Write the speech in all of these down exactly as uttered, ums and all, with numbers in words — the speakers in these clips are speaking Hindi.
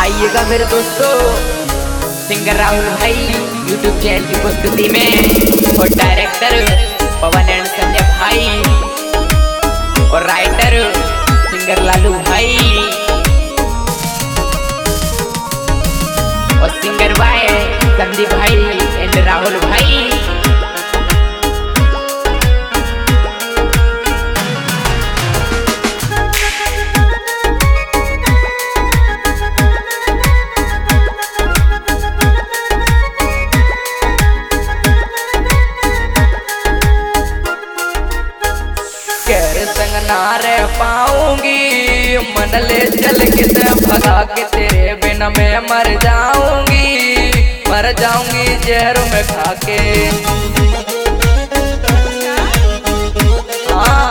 आइएगा मेरे दोस्तों, सिंगर राहुल भाई यूट्यूब चैनल की उपस्थिति में, और डायरेक्टर पवन एंड संजय भाई, और राइटर सिंगर लालू भाई, और सिंगर भाई संदीप भाई एंड राहुल भाई। संग ना रह पाऊंगी, मन ले चल के ते भगा के, तेरे बिना मैं मर जाऊंगी, मर जाऊंगी जहर में खा के। हाँ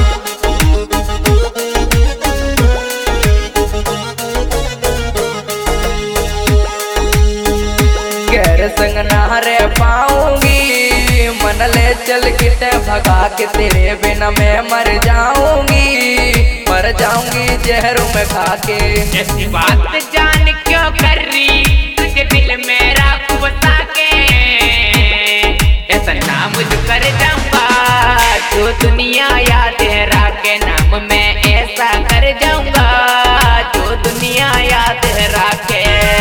गैर संग ना रह पाऊंगी, मन ले चल के ते भगा के, तेरे बिना मैं मर जाऊंगी, मर जाऊंगी जहरों में खा के। ऐसी बात जान क्यों कर रही, तुझे दिल में राख बसा के, ऐसा नाम जो कर जाऊंगा जो दुनिया याद है के नाम में, ऐसा कर जाऊंगा जो दुनिया याद राखे।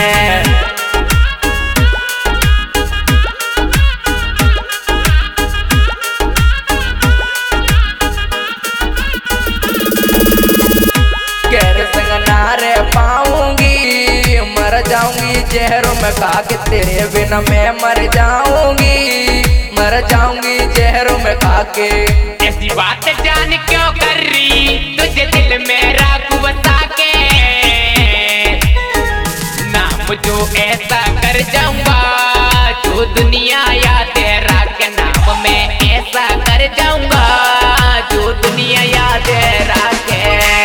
पाऊंगी मर जाऊंगी जहरों में खा के, तेरे बिना मैं मर जाऊंगी, मर जाऊंगी जहरों में खा के। ऐसी बात जान क्यों कर रही, तुझे दिल में राख बसा के, नाम जो ऐसा कर जाऊंगा जो दुनिया याद राख, नाम में ऐसा कर जाऊंगा जो दुनिया याद राखे।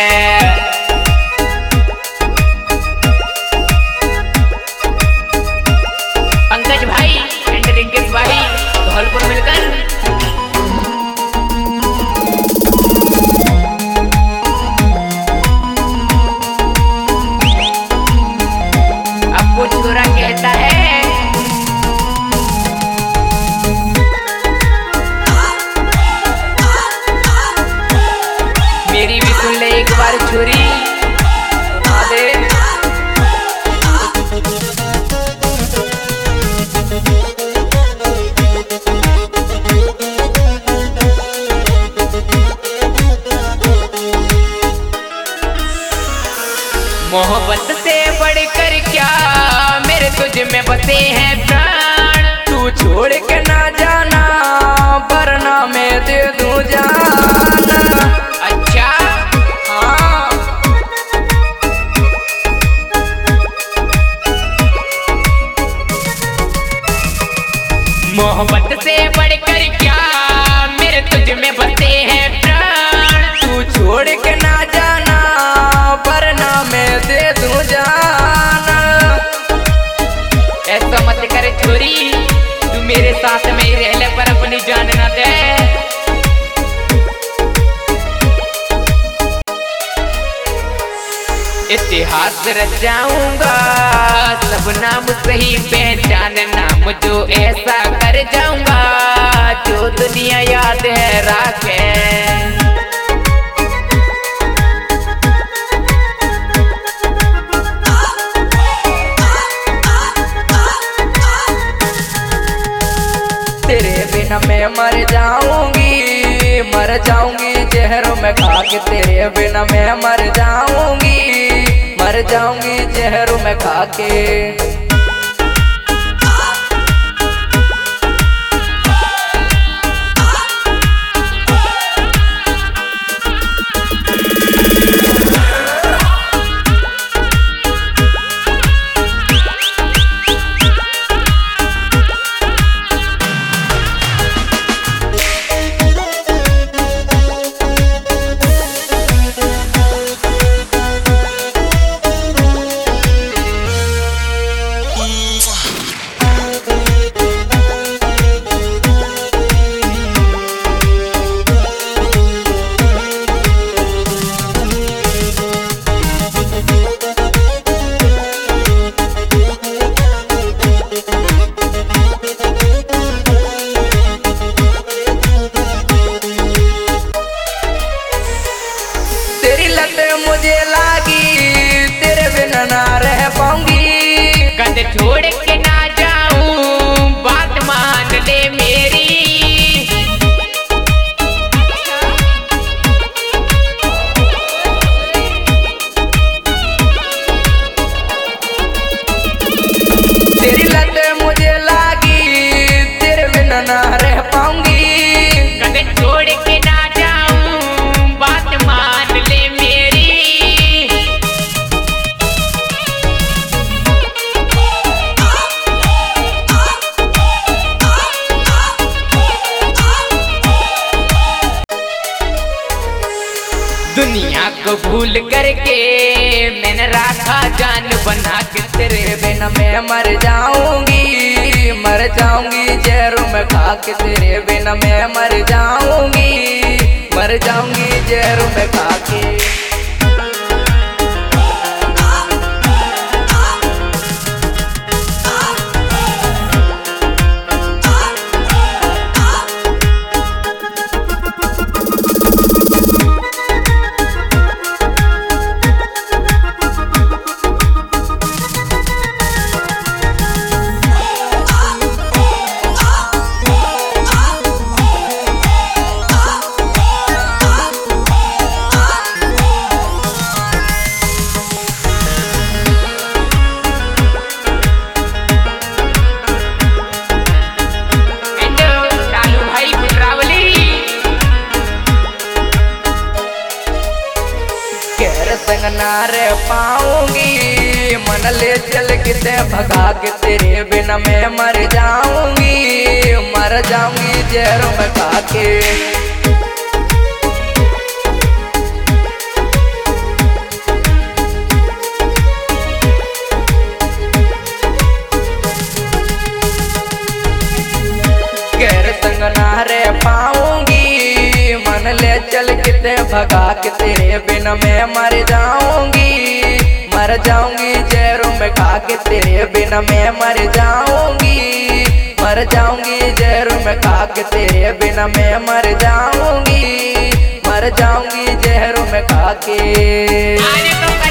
पंकज भाई एंड रिंकेश भाई धौलपुर मिलकर आपको छोरा कहता है, मेरी भी सुन ले एक बार छोरी। मोहब्बत से बढ़कर क्या मेरे तुझ में बसे हैं प्राण, तू छोड़ के ना जाना वरना मैं दे दूं जान। अच्छा हाँ मोहब्बत से बढ़कर क्या मेरे तुझ में बसे हैं प्राण, तू छोड़ के ना जाना वरना मैं दे दूं जान। ऐसा मत कर छोरी, तू मेरे साथ में ही रह ले पर अपनी जान ना दे। इतिहास रचाऊंगा सब नाम सही पहचान, नाम जो ऐसा कर जाऊंगा जो दुनिया याद है राखे। तेरे बिना मैं मर जाऊंगी, मर जाऊंगी जहरों में खा के, तेरे बिना मैं मर जाऊंगी, मर जाऊंगी जहरों में खा के। लत मुझे लागी तेरे बिना ना रह पाऊंगी। कद छोड़ के ना जाऊं बात मान ले मेरी। तेरी लत मुझे लागी तेरे बिना ना रह पाऊंगी। कद छोड़ के ना जाऊं बात मान ले मेरी। दुनिया को भूल करके मैंने रखा जान बना के तेरे बिना मैं मर जाऊंगी मर जाऊंगी जहरों में खा के तेरे बिना मैं मर जाऊंगी मर जाऊंगी जहरों में खा के। संग ना रह पाऊंगी मन ले चल किते भगा के तेरे बिना मैं मर जाऊंगी मर जाऊंगी जहरों में खा के। गैर संग ना रह पाऊंगी मन ले चल किते भगा के तेरे बिना मैं मर जाऊंगी मर जाऊंगी जहरों में खा के तेरे बिना मैं मर जाऊंगी मर जाऊंगी जहरों में खा के तेरे बिना मैं मर जाऊंगी मर जाऊंगी जहरों में खा के।